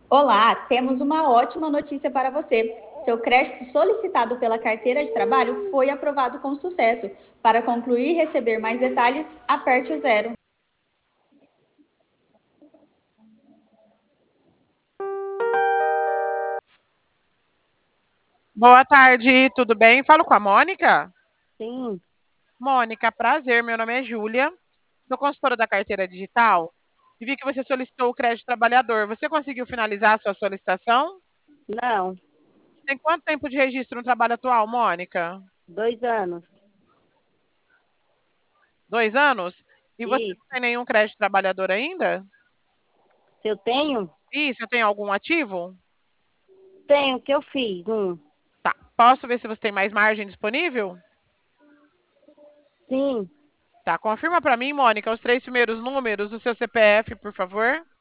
Olá, temos uma ótima notícia para você. Seu crédito solicitado pela carteira de trabalho foi aprovado com sucesso. Para concluir e receber mais detalhes, aperte o zero. Boa tarde, tudo bem? Falo com a Mônica. Sim, Mônica, prazer, meu nome é Júlia, sou consultora da carteira digital e vi que você solicitou o crédito trabalhador. Você conseguiu finalizar a sua solicitação? não, Tem quanto tempo de registro no trabalho atual, Mônica? 2 anos. 2 anos? E você não Isso. tem nenhum crédito trabalhador ainda? Se eu tenho? Isso, eu tenho algum ativo? Tenho, que eu fiz. Tá. Posso ver se você tem mais margem disponível? Sim, Tá. Confirma para mim, Mônica, os três primeiros números do seu CPF, por favor.